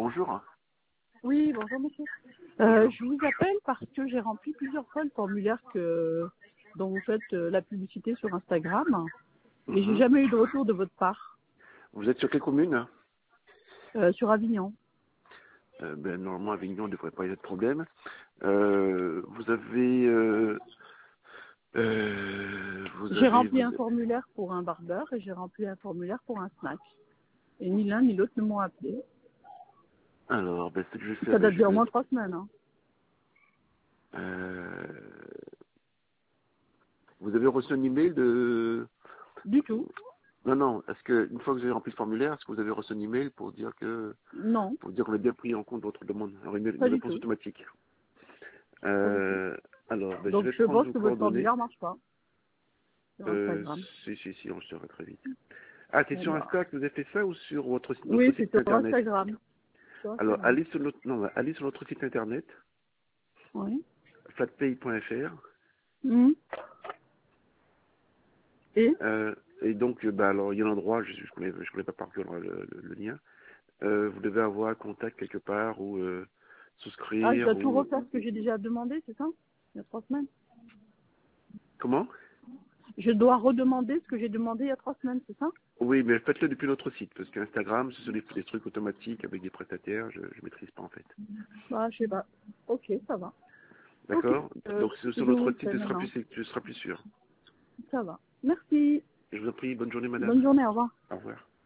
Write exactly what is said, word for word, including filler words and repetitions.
bonjour. Oui, bonjour monsieur. Euh, je vous appelle parce que j'ai rempli plusieurs fois le formulaire que, dont vous faites euh, la publicité sur Instagram et j'ai Mhm. jamais eu de retour de votre part Vous êtes sur quelle commune? euh, sur Avignon. euh, ben, Normalement, Avignon ne devrait pas y avoir de problème. Euh, vous avez... Euh, euh, vous J'ai avez... rempli Vous... un formulaire pour un barbeur et j'ai rempli un formulaire pour un snack. Et ni l'un ni l'autre ne m'ont appelé. Alors, ben, ce que je vais Ça faire, date je d'il y a au vais... moins trois semaines. Hein. Euh, vous avez reçu un email de... Du tout. Non, non. Est-ce que une fois que vous avez rempli le formulaire, est-ce que vous avez reçu un email pour dire que Non, pour dire qu'on a bien pris en compte votre demande? Alors, une, une pas du réponse tout. automatique. Pas du tout. Euh, alors, ben, je Donc vais je prendre pense vos que votre coordonnées. formulaire marche pas sur Euh, Instagram. si, si, si, on se verra très vite. Ah, c'est Bon, sur bah. Insta que vous avez fait ça ou sur votre, notre Oui, site c'est sur internet? Instagram. Sur Alors, Instagram. allez sur notre, non, allez sur notre site internet, Oui. flatpay point f r, Mhm. Et euh, et donc, euh, bah, alors, il y a un endroit, je ne connais, je connais pas par cœur le, le, le lien, euh, vous devez avoir un contact quelque part, ou euh, ah, je dois souscrire, tout ou... refaire ce que j'ai déjà demandé, c'est ça? Il y a trois semaines. Comment? Je dois redemander ce que j'ai demandé il y a trois semaines, c'est ça? Oui, mais faites-le depuis notre site, parce qu'Instagram, ce sont des, des trucs automatiques avec des prestataires, je ne maîtrise pas en fait. Bah, je sais pas. Ok, ça va. Ok. D'accord? Euh, Donc, sur je sur vous notre le site, fais ce sera plus, maintenant. ce sera plus sûr. Ça va. Merci. Je vous en prie, bonne journée madame. Bonne journée, au revoir. Au revoir.